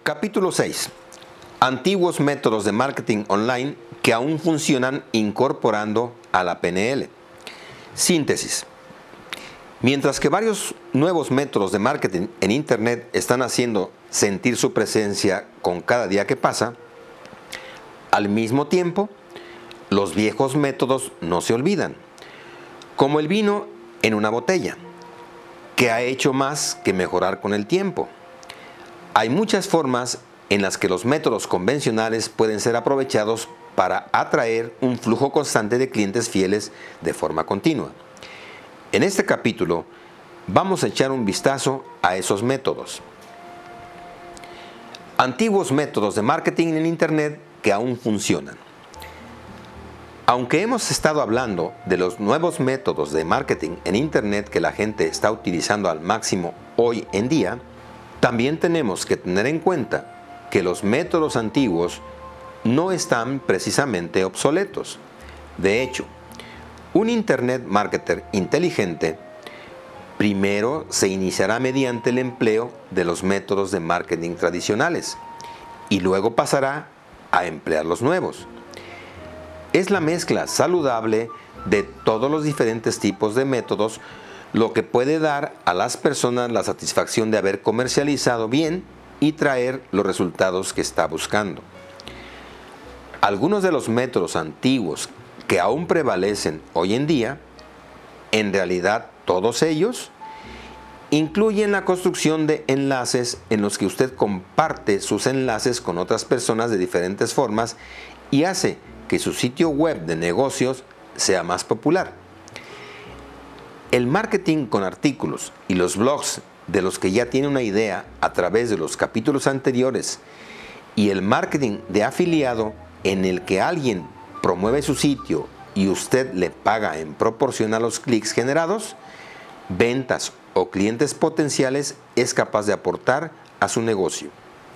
Capítulo 6. Antiguos métodos de marketing online que aún funcionan incorporando a la PNL. Síntesis. Mientras que varios nuevos métodos de marketing en Internet están haciendo sentir su presencia con cada día que pasa, al mismo tiempo, los viejos métodos no se olvidan, como el vino en una botella, que ha hecho más que mejorar con el tiempo. Hay muchas formas en las que los métodos convencionales pueden ser aprovechados para atraer un flujo constante de clientes fieles de forma continua. En este capítulo vamos a echar un vistazo a esos métodos. Antiguos métodos de marketing en Internet que aún funcionan. Aunque hemos estado hablando de los nuevos métodos de marketing en Internet que la gente está utilizando al máximo hoy en día, también tenemos que tener en cuenta que los métodos antiguos no están precisamente obsoletos. De hecho, un Internet marketer inteligente primero se iniciará mediante el empleo de los métodos de marketing tradicionales y luego pasará a emplear los nuevos. Es la mezcla saludable de todos los diferentes tipos de métodos lo que puede dar a las personas la satisfacción de haber comercializado bien y traer los resultados que está buscando. Algunos de los métodos antiguos que aún prevalecen hoy en día, en realidad todos ellos, incluyen la construcción de enlaces en los que usted comparte sus enlaces con otras personas de diferentes formas y hace que su sitio web de negocios sea más popular. El marketing con artículos y los blogs de los que ya tiene una idea a través de los capítulos anteriores y el marketing de afiliado en el que alguien promueve su sitio y usted le paga en proporción a los clics generados, ventas o clientes potenciales es capaz de aportar a su negocio.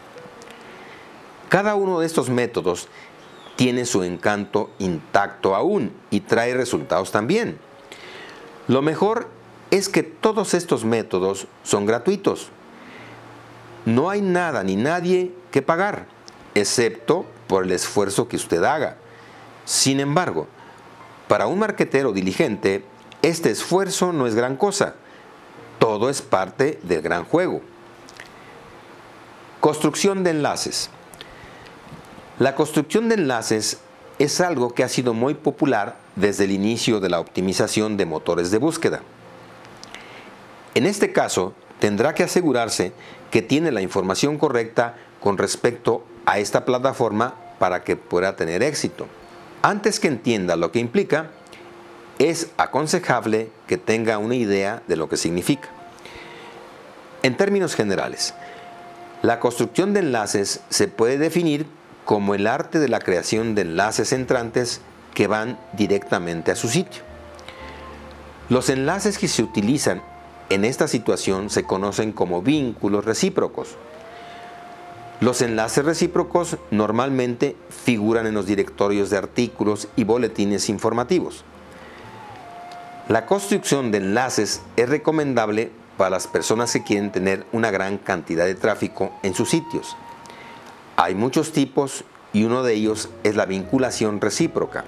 Cada uno de estos métodos tiene su encanto intacto aún y trae resultados también. Lo mejor es que todos estos métodos son gratuitos. No hay nada ni nadie que pagar, excepto por el esfuerzo que usted haga. Sin embargo, para un marketero diligente, este esfuerzo no es gran cosa. Todo es parte del gran juego. Construcción de enlaces. La construcción de enlaces es algo que ha sido muy popular desde el inicio de la optimización de motores de búsqueda. En este caso, tendrá que asegurarse que tiene la información correcta con respecto a esta plataforma para que pueda tener éxito. Antes que entienda lo que implica, es aconsejable que tenga una idea de lo que significa. En términos generales, la construcción de enlaces se puede definir como el arte de la creación de enlaces entrantes que van directamente a su sitio. Los enlaces que se utilizan en esta situación se conocen como vínculos recíprocos. Los enlaces recíprocos normalmente figuran en los directorios de artículos y boletines informativos. La construcción de enlaces es recomendable para las personas que quieren tener una gran cantidad de tráfico en sus sitios. Hay muchos tipos y uno de ellos es la vinculación recíproca.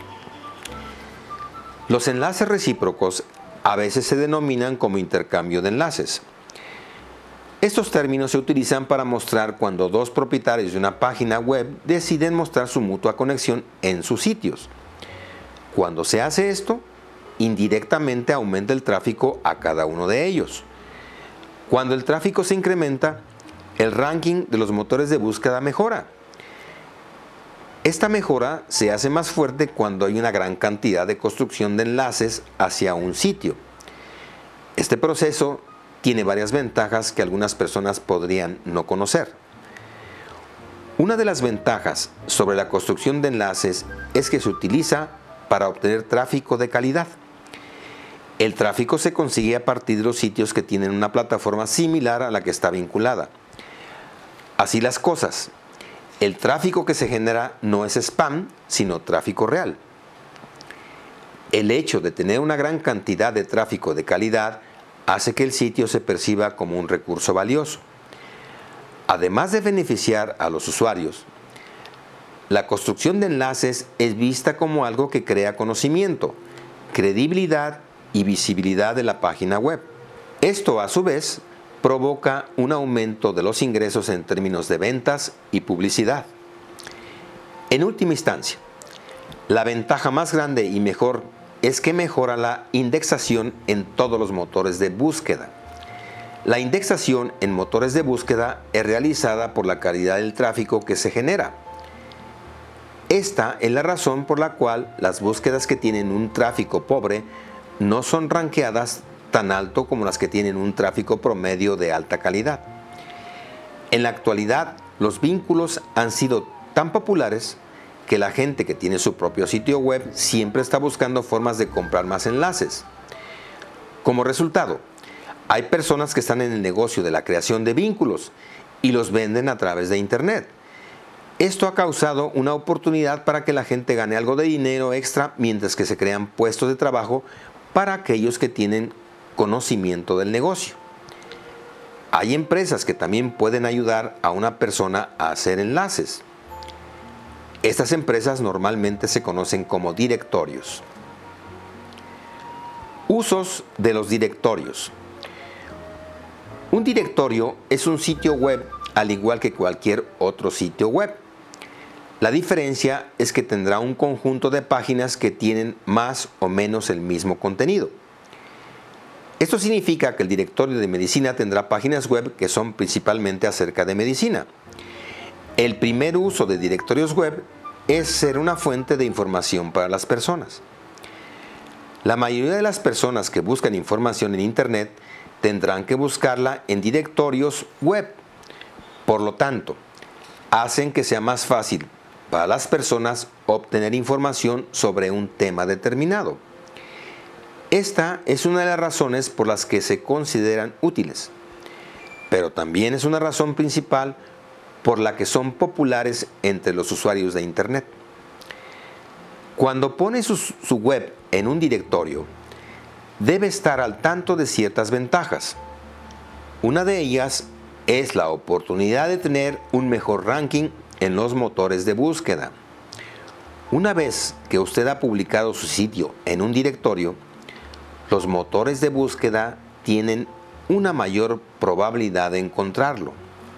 Los enlaces recíprocos a veces se denominan como intercambio de enlaces. Estos términos se utilizan para mostrar cuando dos propietarios de una página web deciden mostrar su mutua conexión en sus sitios. Cuando se hace esto, indirectamente aumenta el tráfico a cada uno de ellos. Cuando el tráfico se incrementa, el ranking de los motores de búsqueda mejora. Esta mejora se hace más fuerte cuando hay una gran cantidad de construcción de enlaces hacia un sitio. Este proceso tiene varias ventajas que algunas personas podrían no conocer. Una de las ventajas sobre la construcción de enlaces es que se utiliza para obtener tráfico de calidad. El tráfico se consigue a partir de los sitios que tienen una plataforma similar a la que está vinculada. Así las cosas, el tráfico que se genera no es spam, sino tráfico real. El hecho de tener una gran cantidad de tráfico de calidad hace que el sitio se perciba como un recurso valioso. Además de beneficiar a los usuarios, la construcción de enlaces es vista como algo que crea conocimiento, credibilidad y visibilidad de la página web. Esto, a su vez, provoca un aumento de los ingresos en términos de ventas y publicidad. En última instancia, la ventaja más grande y mejor es que mejora la indexación en todos los motores de búsqueda. La indexación en motores de búsqueda es realizada por la calidad del tráfico que se genera. Esta es la razón por la cual las búsquedas que tienen un tráfico pobre no son rankeadas tan alto como las que tienen un tráfico promedio de alta calidad. En la actualidad, los vínculos han sido tan populares que la gente que tiene su propio sitio web siempre está buscando formas de comprar más enlaces. Como resultado, hay personas que están en el negocio de la creación de vínculos y los venden a través de Internet. Esto ha causado una oportunidad para que la gente gane algo de dinero extra mientras que se crean puestos de trabajo para aquellos que tienen conocimiento del negocio. Hay empresas que también pueden ayudar a una persona a hacer enlaces. Estas empresas normalmente se conocen como directorios. Usos de los directorios. Un directorio es un sitio web al igual que cualquier otro sitio web. La diferencia es que tendrá un conjunto de páginas que tienen más o menos el mismo contenido. Esto significa que el directorio de medicina tendrá páginas web que son principalmente acerca de medicina. El primer uso de directorios web es ser una fuente de información para las personas. La mayoría de las personas que buscan información en Internet tendrán que buscarla en directorios web. Por lo tanto, hacen que sea más fácil para las personas obtener información sobre un tema determinado. Esta es una de las razones por las que se consideran útiles, pero también es una razón principal por la que son populares entre los usuarios de Internet. Cuando pone su web en un directorio, debe estar al tanto de ciertas ventajas. Una de ellas es la oportunidad de tener un mejor ranking en los motores de búsqueda. Una vez que usted ha publicado su sitio en un directorio, los motores de búsqueda tienen una mayor probabilidad de encontrarlo.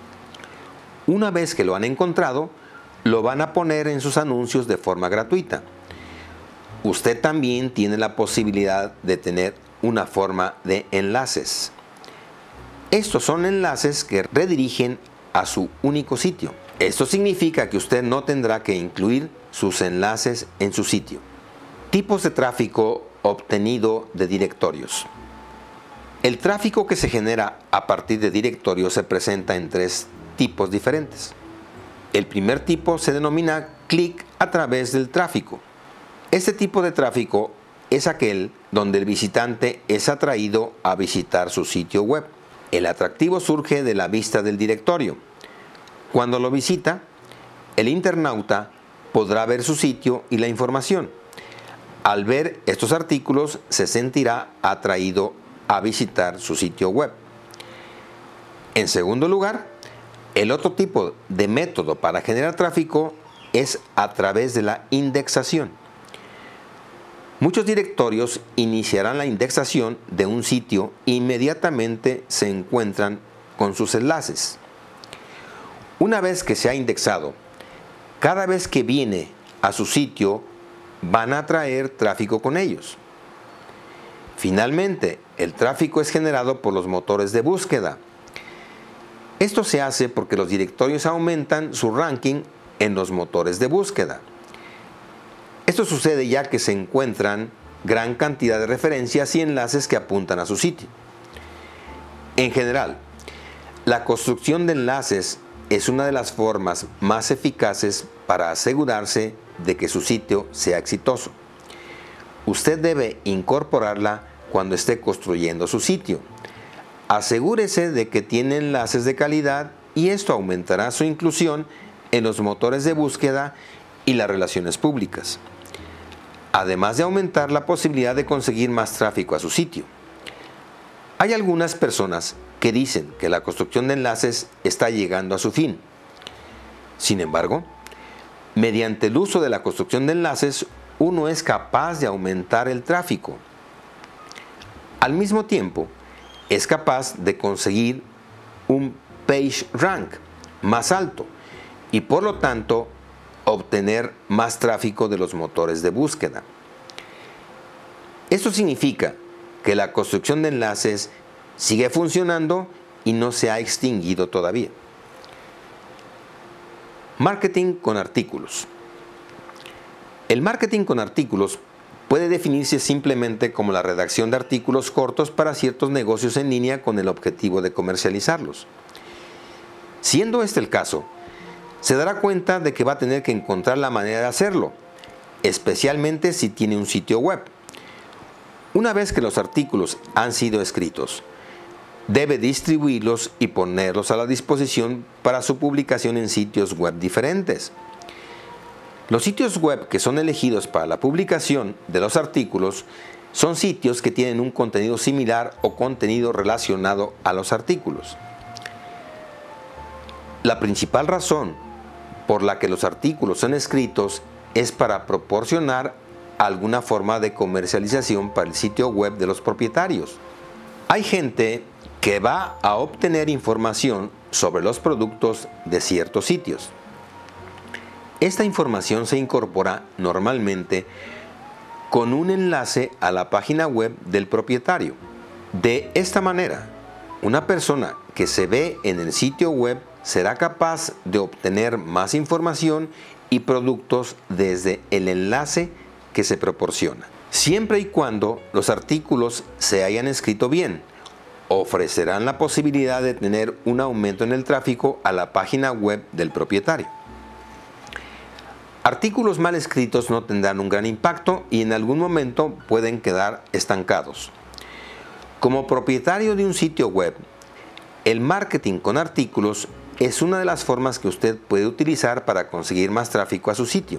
Una vez que lo han encontrado, lo van a poner en sus anuncios de forma gratuita. Usted también tiene la posibilidad de tener una forma de enlaces. Estos son enlaces que redirigen a su único sitio. Esto significa que usted no tendrá que incluir sus enlaces en su sitio. Tipos de tráfico obtenido de directorios. El tráfico que se genera a partir de directorios se presenta en tres tipos diferentes. El primer tipo se denomina clic a través del tráfico. Este tipo de tráfico es aquel donde el visitante es atraído a visitar su sitio web. El atractivo surge de la vista del directorio. Cuando lo visita, el internauta podrá ver su sitio y la información. Al ver estos artículos, se sentirá atraído a visitar su sitio web. En segundo lugar, el otro tipo de método para generar tráfico es a través de la indexación. Muchos directorios iniciarán la indexación de un sitio e inmediatamente se encuentran con sus enlaces. Una vez que se ha indexado, cada vez que viene a su sitio van a traer tráfico con ellos. Finalmente, el tráfico es generado por los motores de búsqueda. Esto se hace porque los directorios aumentan su ranking en los motores de búsqueda. Esto sucede ya que se encuentran gran cantidad de referencias y enlaces que apuntan a su sitio. En general, la construcción de enlaces es una de las formas más eficaces para asegurarse de que su sitio sea exitoso. Usted debe incorporarla cuando esté construyendo su sitio. Asegúrese de que tiene enlaces de calidad y esto aumentará su inclusión en los motores de búsqueda y las relaciones públicas, además de aumentar la posibilidad de conseguir más tráfico a su sitio. Hay algunas personas que dicen que la construcción de enlaces está llegando a su fin. Sin embargo, mediante el uso de la construcción de enlaces, uno es capaz de aumentar el tráfico. Al mismo tiempo, es capaz de conseguir un page rank más alto y por lo tanto obtener más tráfico de los motores de búsqueda. Esto significa que la construcción de enlaces sigue funcionando y no se ha extinguido todavía. Marketing con artículos. El marketing con artículos puede definirse simplemente como la redacción de artículos cortos para ciertos negocios en línea con el objetivo de comercializarlos. Siendo este el caso, se dará cuenta de que va a tener que encontrar la manera de hacerlo, especialmente si tiene un sitio web. Una vez que los artículos han sido escritos, debe distribuirlos y ponerlos a la disposición para su publicación en sitios web diferentes. Los sitios web que son elegidos para la publicación de los artículos son sitios que tienen un contenido similar o contenido relacionado a los artículos. La principal razón por la que los artículos son escritos es para proporcionar alguna forma de comercialización para el sitio web de los propietarios. Hay gente que va a obtener información sobre los productos de ciertos sitios. Esta información se incorpora normalmente con un enlace a la página web del propietario. De esta manera, una persona que se ve en el sitio web será capaz de obtener más información y productos desde el enlace que se proporciona. Siempre y cuando los artículos se hayan escrito bien, ofrecerán la posibilidad de tener un aumento en el tráfico a la página web del propietario. Artículos mal escritos no tendrán un gran impacto y en algún momento pueden quedar estancados. Como propietario de un sitio web, el marketing con artículos es una de las formas que usted puede utilizar para conseguir más tráfico a su sitio.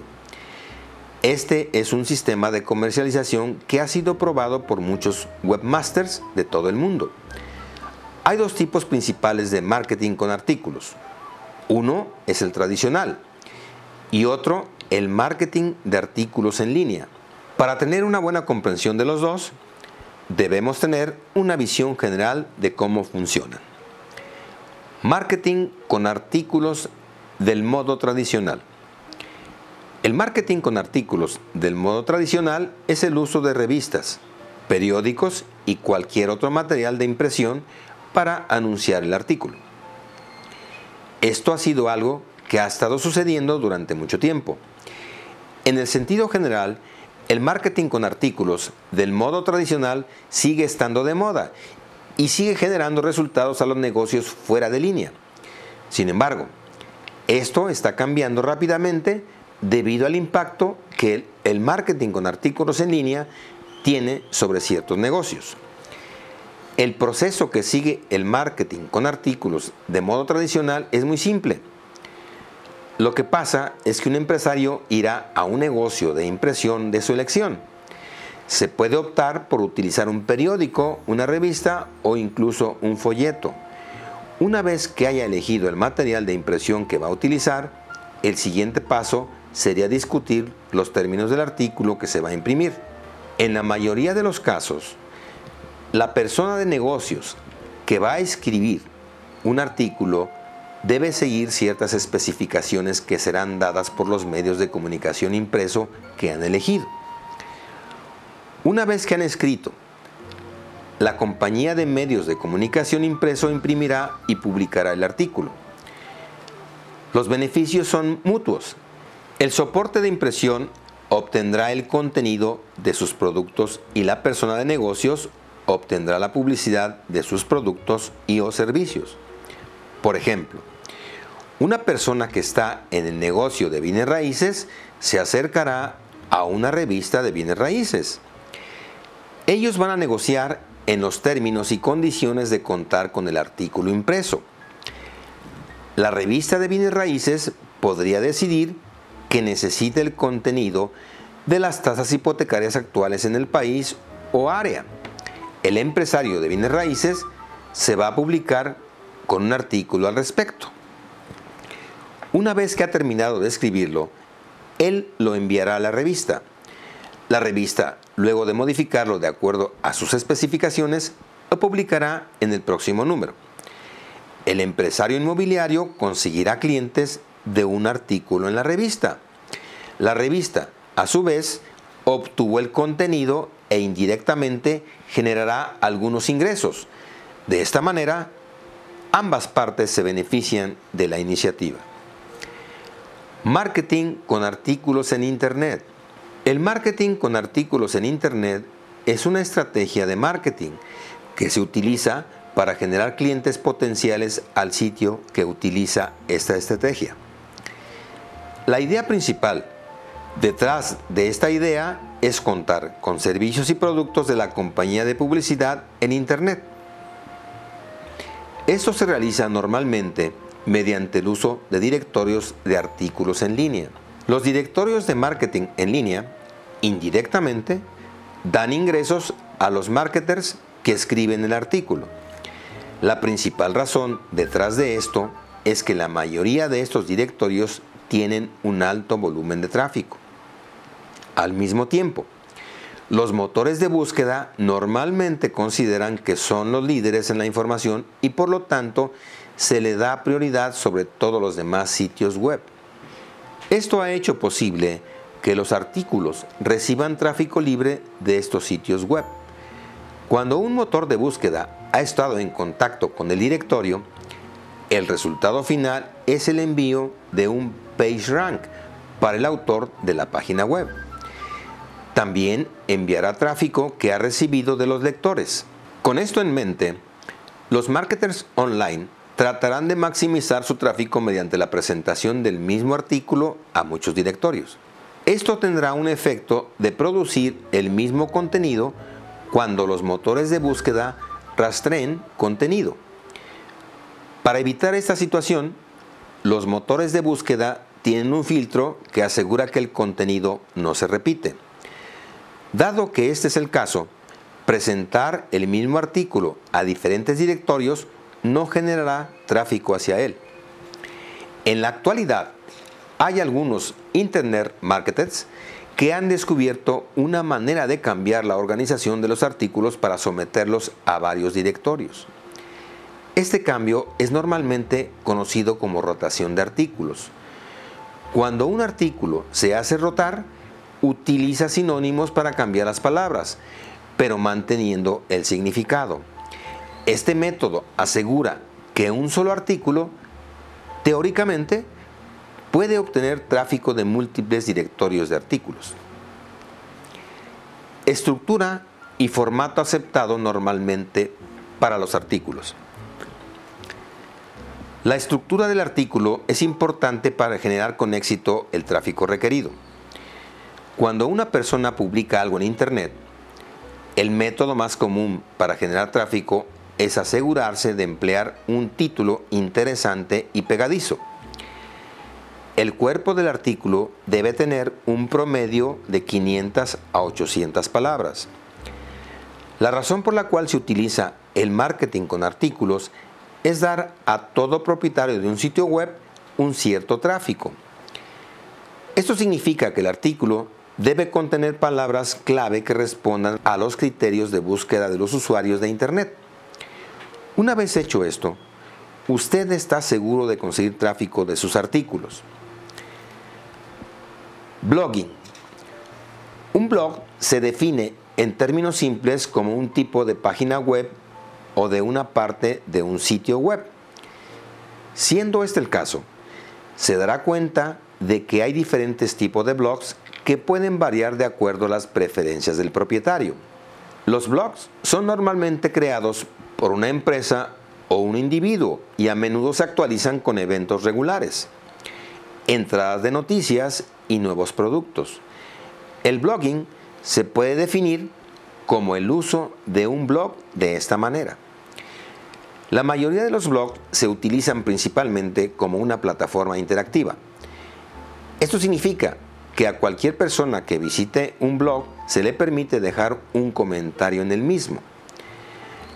Este es un sistema de comercialización que ha sido probado por muchos webmasters de todo el mundo. Hay dos tipos principales de marketing con artículos. Uno es el tradicional y otro el marketing de artículos en línea. Para tener una buena comprensión de los dos, debemos tener una visión general de cómo funcionan. Marketing con artículos del modo tradicional. El marketing con artículos del modo tradicional es el uso de revistas, periódicos y cualquier otro material de impresión para anunciar el artículo. Esto ha sido algo que ha estado sucediendo durante mucho tiempo. En el sentido general, el marketing con artículos del modo tradicional sigue estando de moda y sigue generando resultados a los negocios fuera de línea. Sin embargo, esto está cambiando rápidamente debido al impacto que el marketing con artículos en línea tiene sobre ciertos negocios. El proceso que sigue el marketing con artículos de modo tradicional es muy simple. Lo que pasa es que un empresario irá a un negocio de impresión de su elección. Se puede optar por utilizar un periódico, una revista o incluso un folleto. Una vez que haya elegido el material de impresión que va a utilizar, el siguiente paso sería discutir los términos del artículo que se va a imprimir. En la mayoría de los casos, la persona de negocios que va a escribir un artículo debe seguir ciertas especificaciones que serán dadas por los medios de comunicación impreso que han elegido. Una vez que han escrito, la compañía de medios de comunicación impreso imprimirá y publicará el artículo. Los beneficios son mutuos. El soporte de impresión obtendrá el contenido de sus productos y la persona de negocios obtendrá la publicidad de sus productos y o servicios. Por ejemplo, una persona que está en el negocio de bienes raíces se acercará a una revista de bienes raíces. Ellos van a negociar en los términos y condiciones de contar con el artículo impreso. La revista de bienes raíces podría decidir que necesita el contenido de las tasas hipotecarias actuales en el país o área. el empresario de bienes raíces se va a publicar con un artículo al respecto. Una vez que ha terminado de escribirlo, él lo enviará a la revista. La revista, luego de modificarlo de acuerdo a sus especificaciones, lo publicará en el próximo número. El empresario inmobiliario conseguirá clientes de un artículo en la revista. La revista, a su vez, obtuvo el contenido e indirectamente generará algunos ingresos. De esta manera, ambas partes se benefician de la iniciativa. Marketing con artículos en Internet. El marketing con artículos en Internet es una estrategia de marketing que se utiliza para generar clientes potenciales al sitio que utiliza esta estrategia. La idea principal detrás de esta idea es contar con servicios y productos de la compañía de publicidad en Internet. Esto se realiza normalmente mediante el uso de directorios de artículos en línea. Los directorios de marketing en línea, indirectamente, dan ingresos a los marketers que escriben el artículo. La principal razón detrás de esto es que la mayoría de estos directorios tienen un alto volumen de tráfico. Al mismo tiempo, los motores de búsqueda normalmente consideran que son los líderes en la información y por lo tanto se le da prioridad sobre todos los demás sitios web. Esto ha hecho posible que los artículos reciban tráfico libre de estos sitios web. Cuando un motor de búsqueda ha estado en contacto con el directorio, el resultado final es el envío de un PageRank para el autor de la página web. También enviará tráfico que ha recibido de los lectores. Con esto en mente, los marketers online tratarán de maximizar su tráfico mediante la presentación del mismo artículo a muchos directorios. Esto tendrá un efecto de producir el mismo contenido cuando los motores de búsqueda rastreen contenido. Para evitar esta situación, los motores de búsqueda tienen un filtro que asegura que el contenido no se repite. Dado que este es el caso, presentar el mismo artículo a diferentes directorios no generará tráfico hacia él. En la actualidad, hay algunos Internet marketers que han descubierto una manera de cambiar la organización de los artículos para someterlos a varios directorios. Este cambio es normalmente conocido como rotación de artículos. Cuando un artículo se hace rotar, utiliza sinónimos para cambiar las palabras, pero manteniendo el significado. Este método asegura que un solo artículo, teóricamente, puede obtener tráfico de múltiples directorios de artículos. Estructura y formato aceptado normalmente para los artículos. La estructura del artículo es importante para generar con éxito el tráfico requerido. Cuando una persona publica algo en Internet, el método más común para generar tráfico es asegurarse de emplear un título interesante y pegadizo. El cuerpo del artículo debe tener un promedio de 500 a 800 palabras. La razón por la cual se utiliza el marketing con artículos es dar a todo propietario de un sitio web un cierto tráfico. Esto significa que el artículo debe contener palabras clave que respondan a los criterios de búsqueda de los usuarios de Internet. Una vez hecho esto, usted está seguro de conseguir tráfico de sus artículos. Blogging. Un blog se define en términos simples como un tipo de página web o de una parte de un sitio web. Siendo este el caso, se dará cuenta de que hay diferentes tipos de blogs que pueden variar de acuerdo a las preferencias del propietario. Los blogs son normalmente creados por una empresa o un individuo y a menudo se actualizan con eventos regulares, entradas de noticias y nuevos productos. El blogging se puede definir como el uso de un blog de esta manera. La mayoría de los blogs se utilizan principalmente como una plataforma interactiva. Esto significa que a cualquier persona que visite un blog se le permite dejar un comentario en el mismo.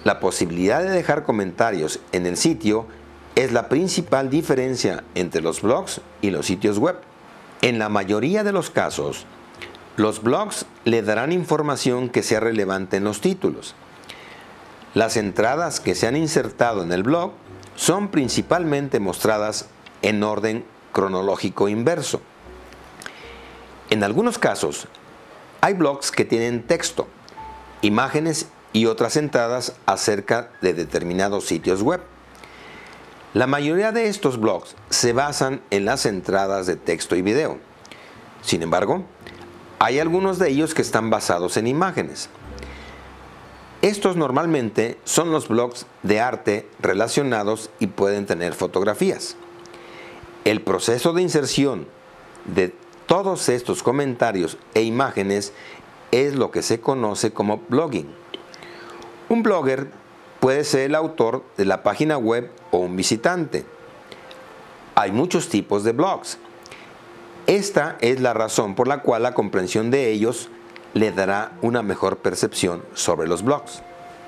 la posibilidad de dejar comentarios en el sitio es la principal diferencia entre los blogs y los sitios web. En la mayoría de los casos, los blogs le darán información que sea relevante en los títulos. Las entradas que se han insertado en el blog son principalmente mostradas en orden cronológico inverso. En algunos casos, hay blogs que tienen texto, imágenes y otras entradas acerca de determinados sitios web. La mayoría de estos blogs se basan en las entradas de texto y video. Sin embargo, hay algunos de ellos que están basados en imágenes. Estos normalmente son los blogs de arte relacionados y pueden tener fotografías. El proceso de inserción de todos estos comentarios e imágenes es lo que se conoce como blogging. Un blogger puede ser el autor de la página web o un visitante. Hay muchos tipos de blogs. Esta es la razón por la cual la comprensión de ellos le dará una mejor percepción sobre los blogs.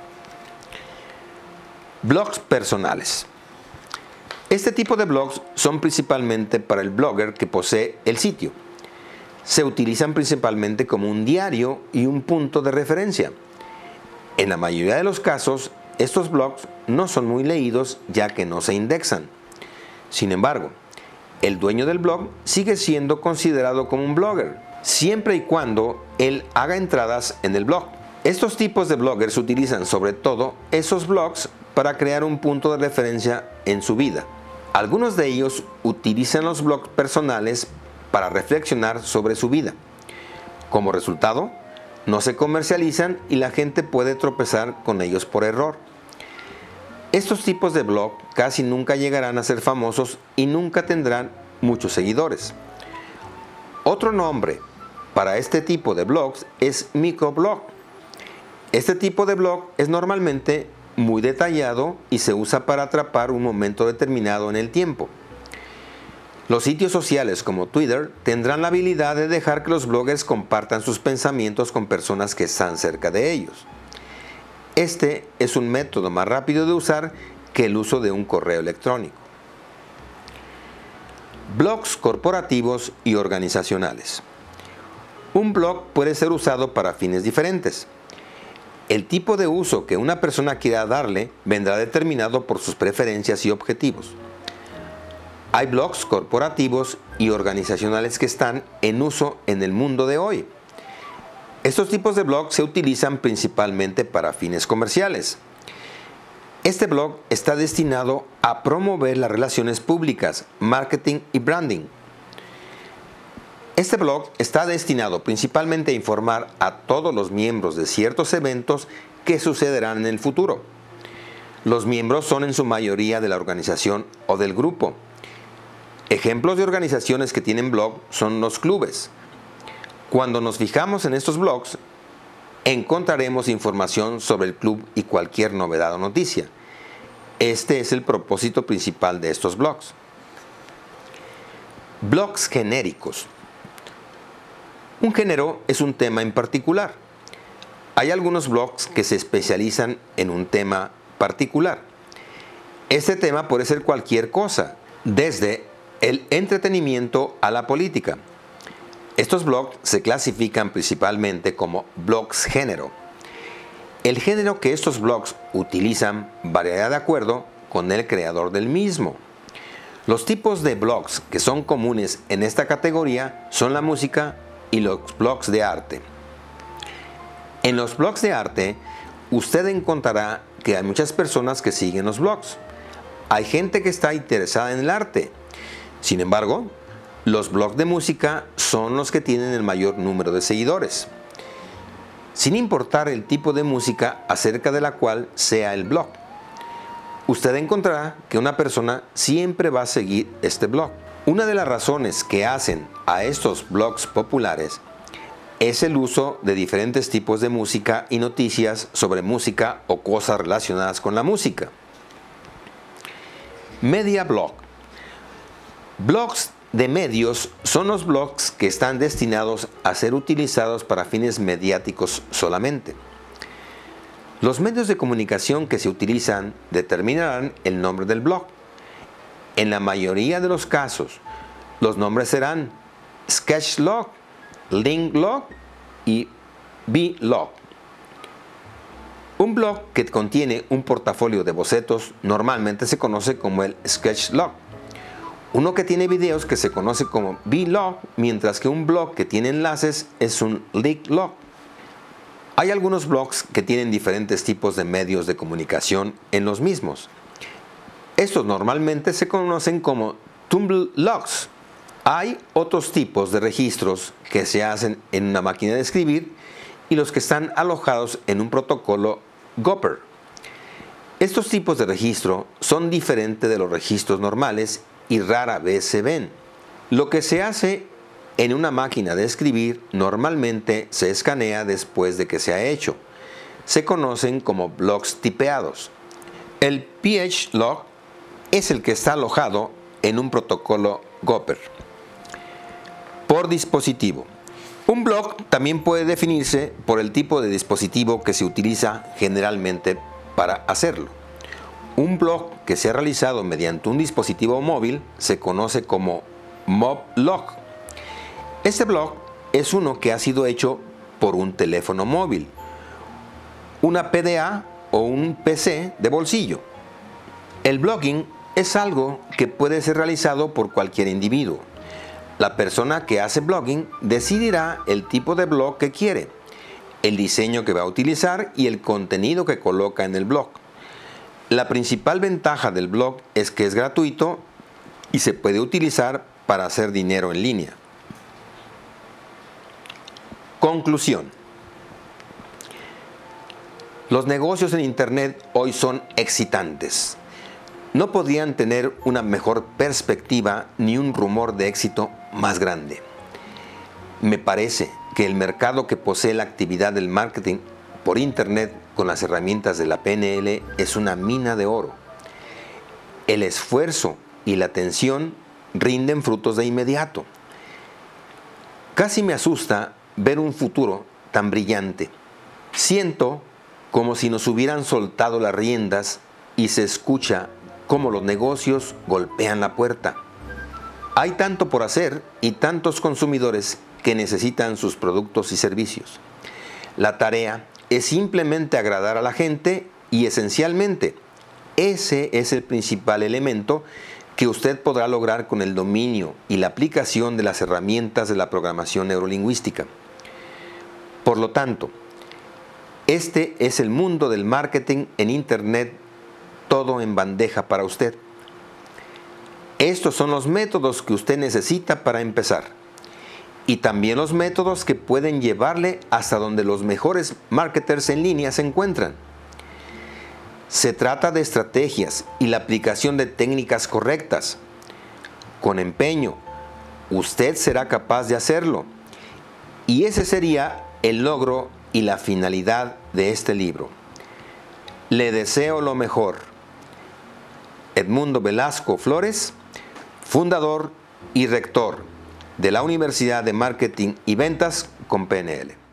Blogs personales. Este tipo de blogs son principalmente para el blogger que posee el sitio. Se utilizan principalmente como un diario y un punto de referencia. En la mayoría de los casos, estos blogs no son muy leídos ya que no se indexan. Sin embargo, el dueño del blog sigue siendo considerado como un blogger, siempre y cuando él haga entradas en el blog. Estos tipos de bloggers utilizan sobre todo esos blogs para crear un punto de referencia en su vida. Algunos de ellos utilizan los blogs personales para reflexionar sobre su vida. Como resultado, no se comercializan y la gente puede tropezar con ellos por error. Estos tipos de blog casi nunca llegarán a ser famosos y nunca tendrán muchos seguidores. Otro nombre para este tipo de blogs es microblog. Este tipo de blog es normalmente muy detallado y se usa para atrapar un momento determinado en el tiempo. Los sitios sociales como Twitter tendrán la habilidad de dejar que los bloggers compartan sus pensamientos con personas que están cerca de ellos. Este es un método más rápido de usar que el uso de un correo electrónico. Blogs corporativos y organizacionales. Un blog puede ser usado para fines diferentes. El tipo de uso que una persona quiera darle vendrá determinado por sus preferencias y objetivos. Hay blogs corporativos y organizacionales que están en uso en el mundo de hoy. Estos tipos de blogs se utilizan principalmente para fines comerciales. Este blog está destinado a promover las relaciones públicas, marketing y branding. Este blog está destinado principalmente a informar a todos los miembros de ciertos eventos que sucederán en el futuro. Los miembros son en su mayoría de la organización o del grupo. Ejemplos de organizaciones que tienen blog son los clubes. Cuando nos fijamos en estos blogs, encontraremos información sobre el club y cualquier novedad o noticia. Este es el propósito principal de estos blogs. Blogs genéricos. Un género es un tema en particular. Hay algunos blogs que se especializan en un tema particular. Este tema puede ser cualquier cosa, desde el entretenimiento a la política. Estos blogs se clasifican principalmente como blogs género. El género que estos blogs utilizan variará de acuerdo con el creador del mismo. Los tipos de blogs que son comunes en esta categoría son la música y los blogs de arte. En los blogs de arte, usted encontrará que hay muchas personas que siguen los blogs. Hay gente que está interesada en el arte. Sin embargo, los blogs de música son los que tienen el mayor número de seguidores, sin importar el tipo de música acerca de la cual sea el blog. Usted encontrará que una persona siempre va a seguir este blog. Una de las razones que hacen a estos blogs populares es el uso de diferentes tipos de música y noticias sobre música o cosas relacionadas con la música. Media blog. Blogs de medios son los blogs que están destinados a ser utilizados para fines mediáticos solamente. Los medios de comunicación que se utilizan determinarán el nombre del blog. En la mayoría de los casos, los nombres serán Sketchlog, Linklog y Vlog. Un blog que contiene un portafolio de bocetos normalmente se conoce como el Sketchlog. Uno que tiene videos que se conoce como Vlog, mientras que un blog que tiene enlaces es un Linklog. Hay algunos blogs que tienen diferentes tipos de medios de comunicación en los mismos. Estos normalmente se conocen como Tumblrlogs. Hay otros tipos de registros que se hacen en una máquina de escribir y los que están alojados en un protocolo Gopher. Estos tipos de registro son diferentes de los registros normales y rara vez se ven. Lo que se hace en una máquina de escribir normalmente se escanea después de que se ha hecho. Se conocen como blogs tipeados. El PHlog es el que está alojado en un protocolo Gopher. Por dispositivo. Un blog también puede definirse por el tipo de dispositivo que se utiliza generalmente para hacerlo. Un blog que se ha realizado mediante un dispositivo móvil se conoce como Moblog. Este blog es uno que ha sido hecho por un teléfono móvil, una PDA o un PC de bolsillo. El blogging es algo que puede ser realizado por cualquier individuo. La persona que hace blogging decidirá el tipo de blog que quiere, el diseño que va a utilizar y el contenido que coloca en el blog. La principal ventaja del blog es que es gratuito y se puede utilizar para hacer dinero en línea. Conclusión. Los negocios en Internet hoy son excitantes. No podían tener una mejor perspectiva ni un rumor de éxito más grande. Me parece que el mercado que posee la actividad del marketing por Internet con las herramientas de la PNL es una mina de oro. El esfuerzo y la atención rinden frutos de inmediato. Casi me asusta ver un futuro tan brillante. Siento como si nos hubieran soltado las riendas y se escucha cómo los negocios golpean la puerta. Hay tanto por hacer y tantos consumidores que necesitan sus productos y servicios. La tarea es simplemente agradar a la gente y esencialmente ese es el principal elemento que usted podrá lograr con el dominio y la aplicación de las herramientas de la programación neurolingüística. Por lo tanto, este es el mundo del marketing en Internet, todo en bandeja para usted. Estos son los métodos que usted necesita para empezar y también los métodos que pueden llevarle hasta donde los mejores marketers en línea se encuentran. Se trata de estrategias y la aplicación de técnicas correctas. Con empeño, usted será capaz de hacerlo y ese sería el logro y la finalidad de este libro. Le deseo lo mejor. Edmundo Velasco Flores, fundador y rector de la Universidad de Marketing y Ventas con PNL.